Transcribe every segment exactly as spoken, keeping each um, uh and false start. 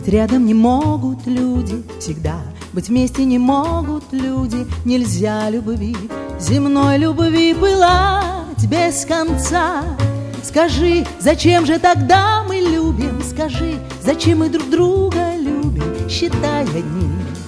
Быть рядом не могут люди всегда, быть вместе не могут люди. Нельзя любви, земной любви пылать без конца. Скажи, зачем же тогда мы любим? Скажи, зачем мы друг друга любим? Считая дни,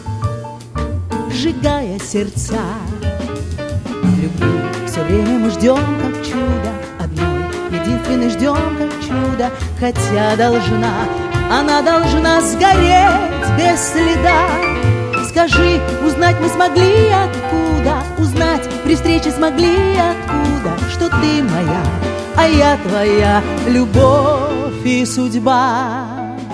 сжигая сердца. Любви все время мы ждем, как чудо, одной единственной ждем, как чудо. Хотя должна, она должна сгореть без следа. Скажи, узнать мы смогли откуда? Узнать при встрече смогли откуда? Что ты моя, а я твоя, любовь и судьба.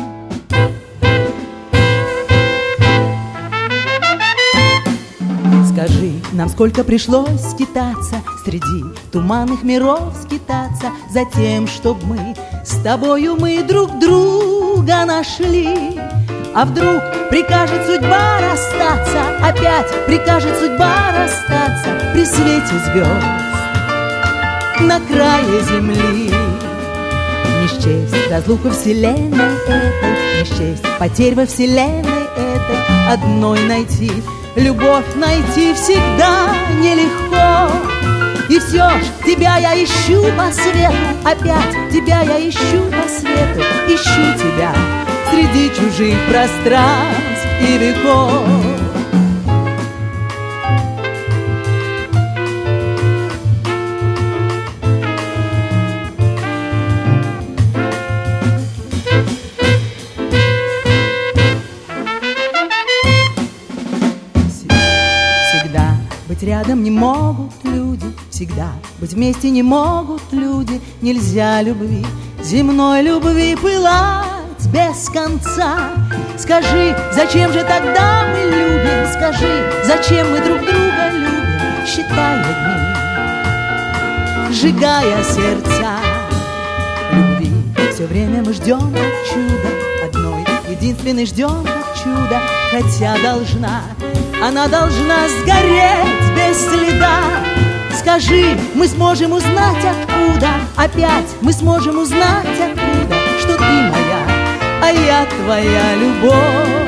Скажи, нам сколько пришлось скитаться, среди туманных миров скитаться, за тем, чтоб мы с тобою мы друг друга нашли. А вдруг прикажет судьба расстаться, опять прикажет судьба расстаться при свете звезд на крае земли. Не счесть разлуку вселенной этой, не счесть потерь во вселенной этой. Одной найти, любовь найти всегда нелегко. И все ж тебя я ищу по свету, опять тебя я ищу по свету. Ищу тебя среди чужих пространств и веков. Всегда быть рядом не могут люди, всегда быть вместе не могут люди. Нельзя любви, земной любви пылать без конца. Скажи, зачем же тогда мы любим? Скажи, зачем мы друг друга любим? Считая дни, сжигая сердца. Любви все время мы ждем, как чудо, одной единственной ждем, как чудо. Хотя должна, она должна сгореть без следа. Скажи, мы сможем узнать откуда, опять мы сможем узнать откуда, что ты моя, а я твоя, любовь